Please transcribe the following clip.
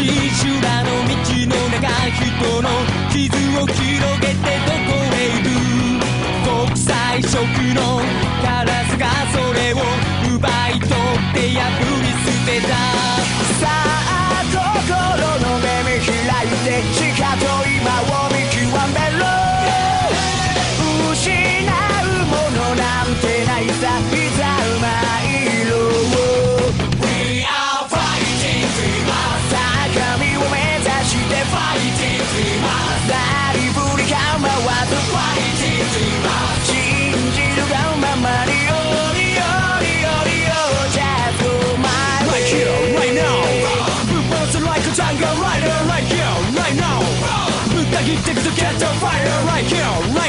修羅の道の中人の傷を広げてどこへ行く国際色のカラスがそれを奪い取って破り捨てたさあ心の目見開いてしかと今を見極めろ失うものなんてないさいざ参ろう We are fighting dreamers 高みを目指して Fighting dreamers 誰ぶり構わず Fighting dreamers 信じるがままによりよりよりよ Just go my way Right here, right now Burst like a jungle rider Right here, right now ぶった切ってくと Catch a fire Right here, right now